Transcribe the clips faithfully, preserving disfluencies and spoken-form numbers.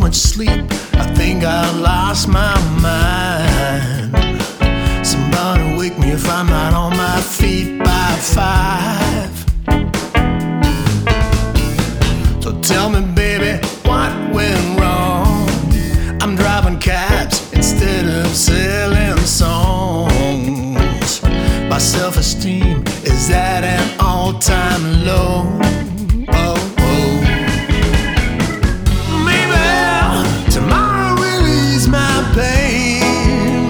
much sleep, I think I lost my mind. Somebody wake me if I'm not on my feet by five. So tell me, baby, what went wrong? I'm driving cabs instead of selling songs. My self-esteem is at an all-time low. Oh, oh. Maybe tomorrow will ease my pain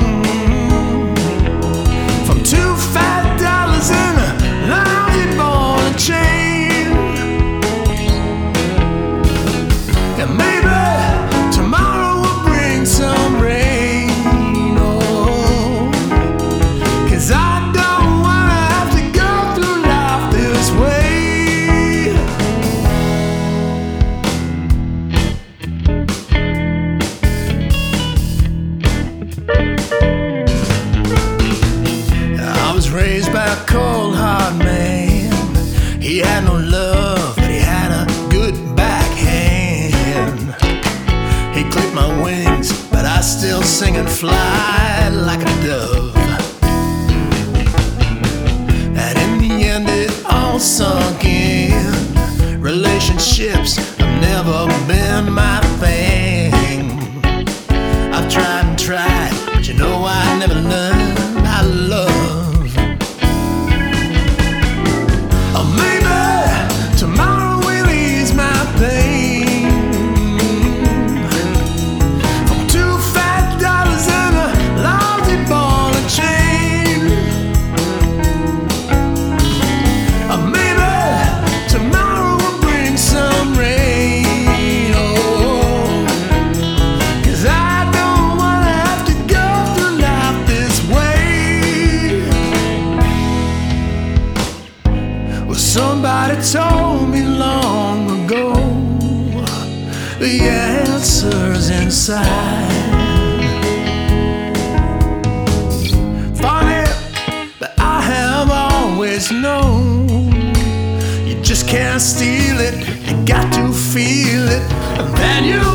from two fat dollars and a lousy ball and chain. And maybe tomorrow will bring some rain. Oh, 'cause I don't wanna have to go through life this way. I was raised by a cold hard man. He had no love, but he had a good backhand. He clipped my wings, but I still sing and fly like a dove. And in the end it all sunk in. Relationships have never been my thing. I've tried and tried, but you know I never learned how to love. Or maybe tomorrow will ease my pain from two fat dollars and a lousy ball and chain. Or maybe tomorrow will bring some rain. Oh, 'cause I don't wanna have to go through life this way. Well, somebody told me long ago the answer's inside. Funny, but I have always known you just can't steal it, you got to feel it, and then you